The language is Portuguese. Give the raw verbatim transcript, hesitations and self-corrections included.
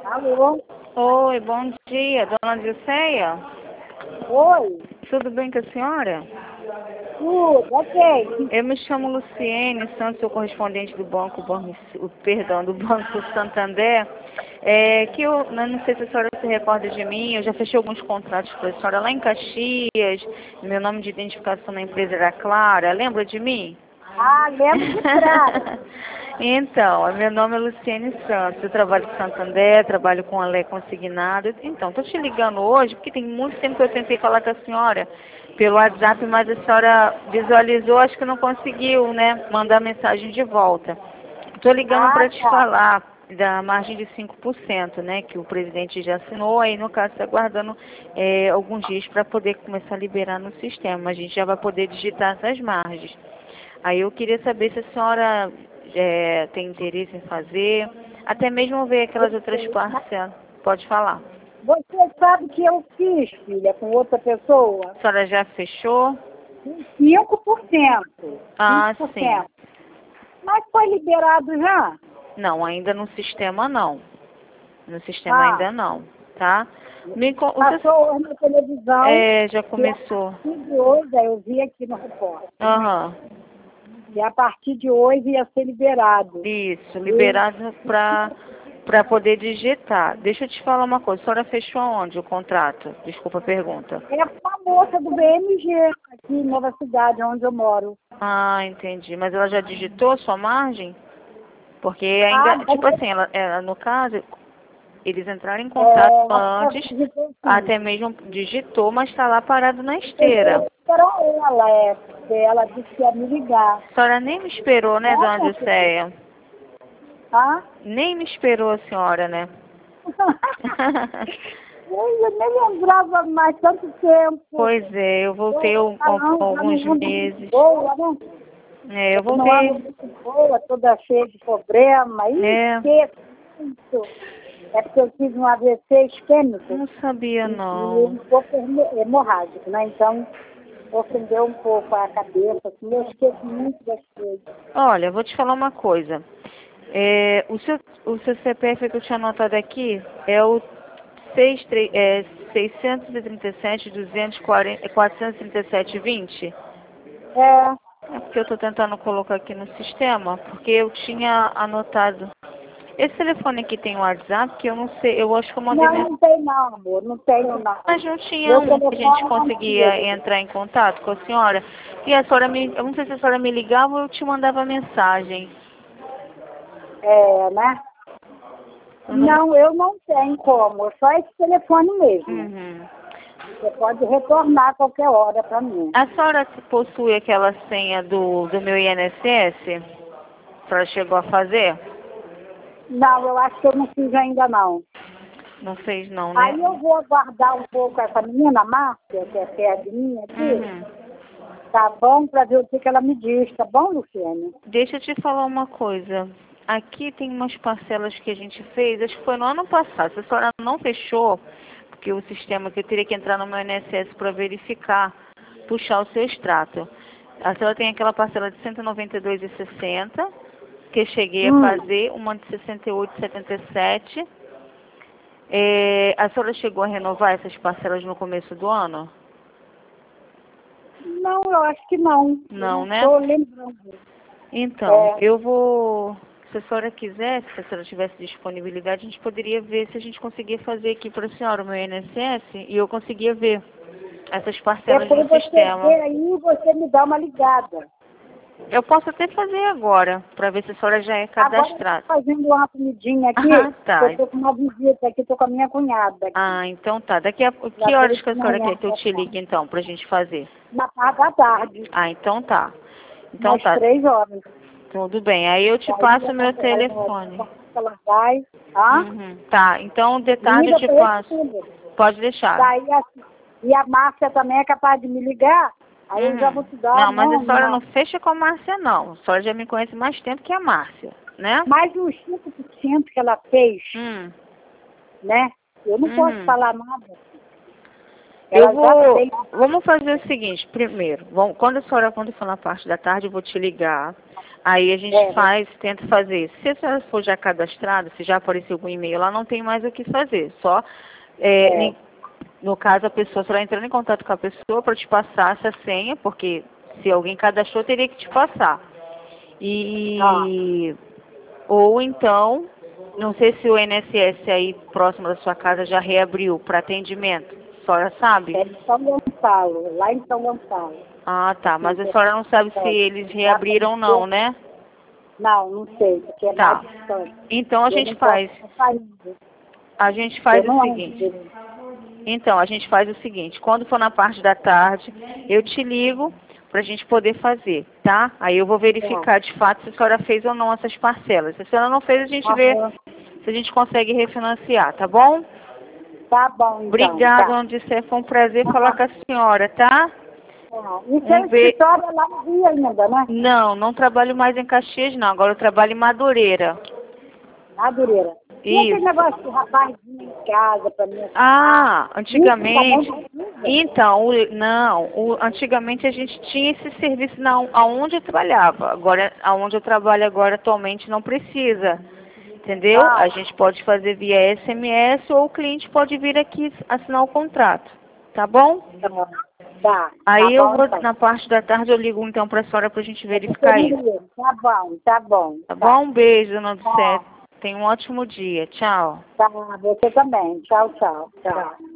Alô? Oi, bom dia, dona Dilceia. Oi? Tudo bem com a senhora? Tudo, ok. Eu me chamo Luciene Santos, sou correspondente do Banco, Banco o- perdão, do Banco Santander. É, que eu não não sei se a senhora se recorda de mim, eu já fechei alguns contratos com a senhora lá em Caxias, meu nome de identificação na empresa era Clara, lembra de mim? Ah, lembro de prazo. Então, meu nome é Luciene Santos, eu trabalho com Santander, trabalho com a lei consignada. Então, estou te ligando hoje porque tem muito tempo que eu tentei falar com a senhora pelo WhatsApp, mas a senhora visualizou, acho que não conseguiu, né, mandar mensagem de volta. Estou ligando Ah, para te tá. falar da margem de cinco por cento, né, que o presidente já assinou, aí no caso está aguardando é, alguns dias para poder começar a liberar no sistema. A gente já vai poder digitar essas margens. Aí eu queria saber se a senhora é, tem interesse em fazer, até mesmo ver aquelas outras parcelas. Pode falar. Você sabe que eu fiz, filha, com outra pessoa? A senhora já fechou? cinco por cento. Ah, cinco por sim. cento. Mas foi liberado já? Não, ainda no sistema não. No sistema Ah, ainda não, tá? Me, co- o seu- passou hoje na televisão. é, já E a começou. partir de hoje, aí eu vi aqui no repórter, Aham. e a partir de hoje ia ser liberado. Isso, E liberado para para poder digitar. Deixa eu te falar uma coisa. A senhora fechou aonde o contrato? Desculpa a pergunta. é com a moça do B M G, aqui em Nova Cidade, onde eu moro. Ah, entendi. Mas ela já digitou a sua margem? Porque Ah, ainda, mas tipo assim, ela, ela, no caso, eles entraram em contato é, ela antes, digitou sim. até mesmo digitou, mas está lá parado na Eu esteira. tenho que esperar ela, é, porque ela disse que ia me ligar. A senhora nem me esperou, né, Tá, dona minha filha? Dilceia? Tá? Nem me esperou a senhora, né? Eu nem lembrava mais tanto tempo. Pois é, eu voltei Eu um- com falando, já não alguns ando muito meses. boa, né? É, eu Eu não ando voltei. muito boa, toda cheia de problema. E É, esqueço muito. É porque eu tive um A V C isquêmico não sabia e, e não. um pouco hemo- hemorrágico, né? Então, ofendeu um pouco a cabeça, assim, eu esqueço muito das coisas. Olha, vou te falar uma coisa. É, o, seu, o seu C P F que eu tinha anotado aqui é o seis, é, seiscentos e trinta e sete, duzentos e quarenta, quatrocentos e trinta e sete, vinte. É, É porque eu estou tentando colocar aqui no sistema, porque eu tinha anotado. Esse telefone aqui tem um WhatsApp que eu não sei, eu acho que eu mandei não, mensagem. não tem não, amor, não tenho não. Mas não tinha Meu um que a gente telefone é conseguia antigo. entrar em contato com a senhora. E a senhora me, eu não sei se a senhora me ligava ou eu te mandava mensagem. É, né? Eu não... Não, eu não tenho como, é só esse telefone mesmo. Uhum. Você pode retornar a qualquer hora para mim. A senhora possui aquela senha do, do meu I N S S? A senhora chegou a fazer? Não, eu acho que eu não fiz ainda não. Não fez não, né? Aí eu vou aguardar um pouco essa menina, Márcia, que é perto de mim aqui, Uhum. tá bom? Para ver o que, que ela me diz, tá bom, Luciane? Deixa eu te falar uma coisa. Aqui tem umas parcelas que a gente fez, acho que foi no ano passado. Se a senhora não fechou, porque o sistema que eu teria que entrar no meu I N S S para verificar, puxar o seu extrato. A senhora tem aquela parcela de cento e noventa e dois reais e sessenta centavos, que eu cheguei a Hum, fazer, uma de sessenta e oito reais e setenta e sete centavos. É, a senhora chegou a renovar essas parcelas no começo do ano? não, eu acho que não. Eu Não, não né? estou lembrando. Então, É, eu vou, se a senhora quisesse, se a senhora tivesse disponibilidade, a gente poderia ver se a gente conseguia fazer aqui para a senhora o meu I N S S e eu conseguia ver essas parcelas depois no você sistema. vê aí e você me dá uma ligada. Eu posso até fazer agora, para ver se a senhora já é Agora eu estou cadastrada. fazendo uma comidinha aqui, Ah, tá. eu estou com uma visita aqui, estou com a minha cunhada aqui. Ah, então tá. Daqui a Já que veio horas que de a senhora manhã quer que eu pra te cá. ligue então, pra gente fazer? Na parte da tarde, Ah, então tá. Então umas tá. três horas. Tudo bem. Aí eu te Daí passo ela, o meu ela, telefone. ela vai, tá? Uhum. Tá. Então de tarde eu Liga te para ele passo. tudo. Pode deixar. Daí a, e a Márcia também é capaz de me ligar, aí eu já vou Uhum. te dar o Não, mas a nome, senhora na- não fecha com a Márcia, não. A senhora já me conhece mais tempo que a Márcia, né? mais uns cinco por cento que ela fez, Hum. né? Eu não posso Uhum. falar nada. Eu Ela já vou... fez. Vamos fazer o seguinte, primeiro. Vamos, quando a senhora, quando for na parte da tarde, eu vou te ligar. Aí a gente É. faz, tenta fazer. Se a senhora for já cadastrada, se já apareceu algum e-mail lá, não tem mais o que fazer. Só, é, É. nem- no caso, a pessoa será entrando em contato com a pessoa para te passar essa senha, porque se alguém cadastrou, teria que te passar. E, ou então, não sei se o I N S S aí próximo da sua casa já reabriu para atendimento. A senhora sabe? É em São Gonçalo, lá em São Gonçalo. Ah, tá. Mas a senhora não sabe se eles reabriram ou não, né? Não, não sei, porque é Tá. mais distante. Então a Eu gente não faz. posso sair. A gente faz Eu o não seguinte. ando. Então, a gente faz o seguinte, quando for na parte da tarde, eu te ligo para a gente poder fazer, tá? Aí eu vou verificar de fato se a senhora fez ou não essas parcelas. Se a senhora não fez, a gente vê Aham. se a gente consegue refinanciar, tá bom? Tá bom, então. Obrigada, Tá. dona Odisseia, foi um prazer falar com a senhora, tá? Ah, e seu Um be... escritório é lá no Rio ainda, né? Não, não trabalho mais em Caxias, não. Agora eu trabalho em Madureira. Madureira. E aquele Isso. negócio de rapazinho em casa para me ajudar? Ah, Isso também antigamente. precisa? Então, o- não, o- antigamente a gente tinha esse serviço na, aonde eu trabalhava. Agora, aonde eu trabalho agora atualmente não precisa. Entendeu? Ah, A gente pode fazer via S M S ou o cliente pode vir aqui assinar o contrato. Tá bom? tá bom. Tá, tá Aí eu bom vou, então. na parte da tarde, eu ligo então para a senhora para a gente verificar isso. Entendi. Tá bom, tá bom. Tá bom? Um beijo, dona Odisseia. Tá, Tenha um ótimo dia. Tchau. tá. Você também. Tchau, tchau. Tchau.